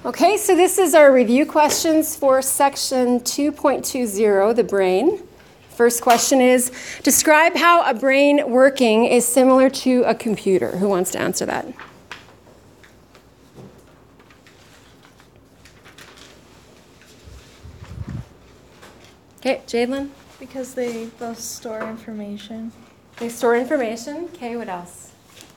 Okay, so this is our review questions for section 2.20, the brain. First question is, describe how a brain working is similar to a computer. Who wants to answer that? Okay, Jadelyn? Because they both store information. They store information. Okay, what else?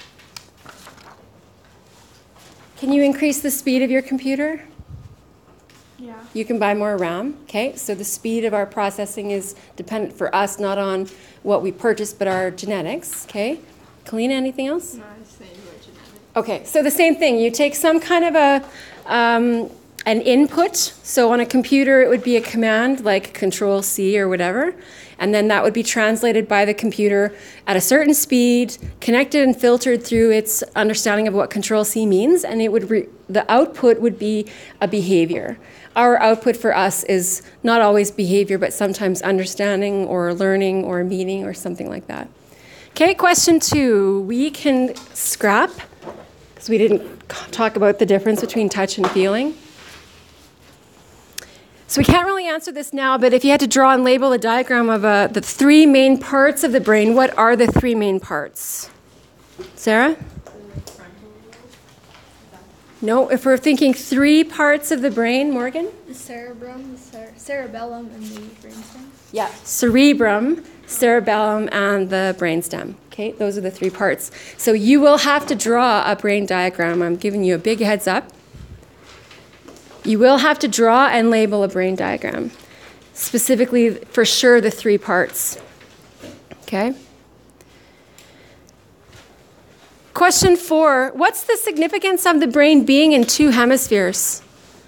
Can you increase the speed of your computer? Yeah. You can buy more RAM. Okay, so the speed of our processing is dependent for us, not on what we purchase, but our genetics. Okay, Kalina, anything else? No, I was saying your genetics. Okay, so the same thing. You take some kind of an input. So on a computer, it would be a command like Control-C or whatever. And then that would be translated by the computer at a certain speed, connected and filtered through its understanding of what Control-C means. And it would the output would be a behavior. Our output for us is not always behavior, but sometimes understanding or learning or meaning or something like that. Okay, question 2. We can scrap, because we didn't talk about the difference between touch and feeling. So we can't really answer this now, but if you had to draw and label a diagram of the 3 main parts of the brain, what are the 3 main parts? Sarah? No, if we're thinking 3 parts of the brain, Morgan? The cerebrum, the cerebellum, and the brainstem. Yeah, cerebrum, cerebellum, and the brainstem. Okay, those are the 3 parts. So you will have to draw a brain diagram. I'm giving you a big heads up. You will have to draw and label a brain diagram, specifically for sure the 3 parts. Okay? Question 4, what's the significance of the brain being in 2 hemispheres?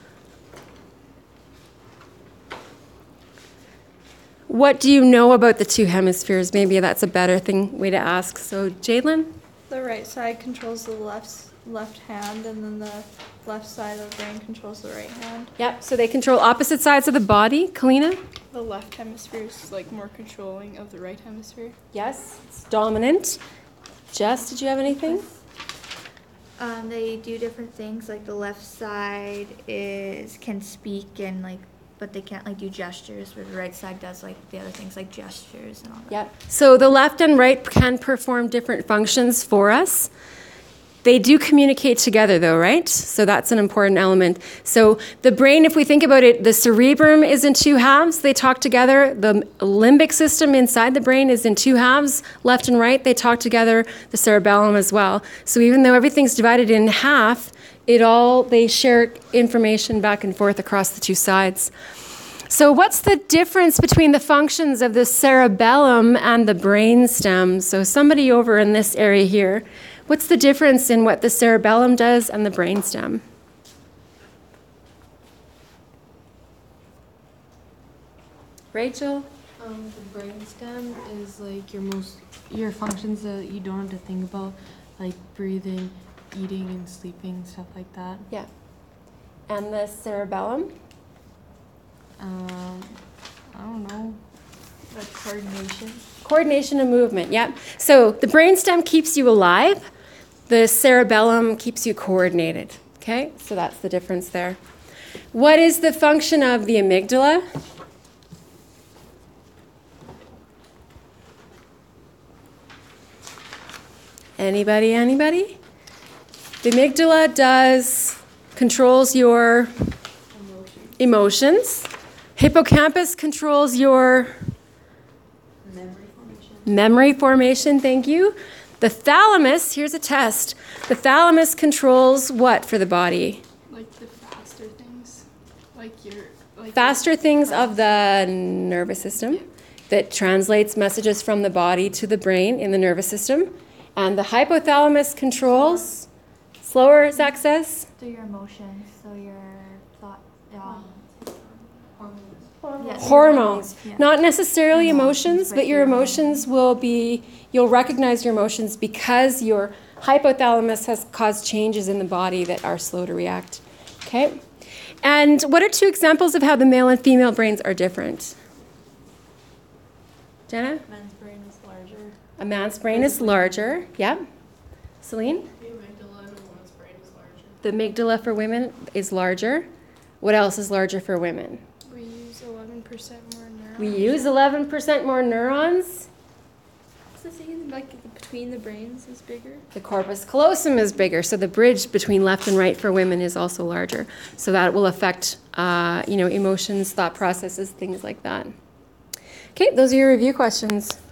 What do you know about the 2 hemispheres? Maybe that's a better way to ask. So, Jadelyn? The right side controls the left hand, and then the left side of the brain controls the right hand. Yep, so they control opposite sides of the body. Kalina? The left hemisphere is like more controlling of the right hemisphere. Yes, it's dominant. Jess, did you have anything? They do different things. Like the left side can speak and but they can't do gestures. Where the right side does the other things like gestures and all that. Yep. So the left and right can perform different functions for us. They do communicate together though, right? So that's an important element. So the brain, if we think about it, the cerebrum is in 2 halves. They talk together. The limbic system inside the brain is in 2 halves, left and right. They talk together, the cerebellum as well. So even though everything's divided in half, they share information back and forth across the 2 sides. So what's the difference between the functions of the cerebellum and the brainstem? So somebody over in this area here, what's the difference in what the cerebellum does and the brainstem? Rachel? The brainstem is your functions that you don't have to think about, like breathing, eating, and sleeping, stuff like that. Yeah. And the cerebellum? I don't know. Like coordination. Coordination and movement, yeah. So the brainstem keeps you alive. The cerebellum keeps you coordinated, okay? So that's the difference there. What is the function of the amygdala? Anybody? The amygdala controls your emotions. Hippocampus controls your memory formation, thank you. The thalamus, here's a test. The thalamus controls what for the body? Like the faster things. Faster things of the nervous system that translates messages from the body to the brain in the nervous system. And the hypothalamus controls slower access. So your emotions, so your thought, Hormones. Yeah. Not necessarily emotions, but your emotions you'll recognize your emotions because your hypothalamus has caused changes in the body that are slow to react. Okay? And what are 2 examples of how the male and female brains are different? Jenna? Man's brain is larger. A man's brain is larger. Yeah. Celine? The amygdala in a woman's brain is larger. The amygdala for women is larger. What else is larger for women? We use 11% more neurons. We use 11% more neurons. What's the thing like between the brains is bigger? The corpus callosum is bigger, so the bridge between left and right for women is also larger. So that will affect, emotions, thought processes, things like that. Okay, those are your review questions.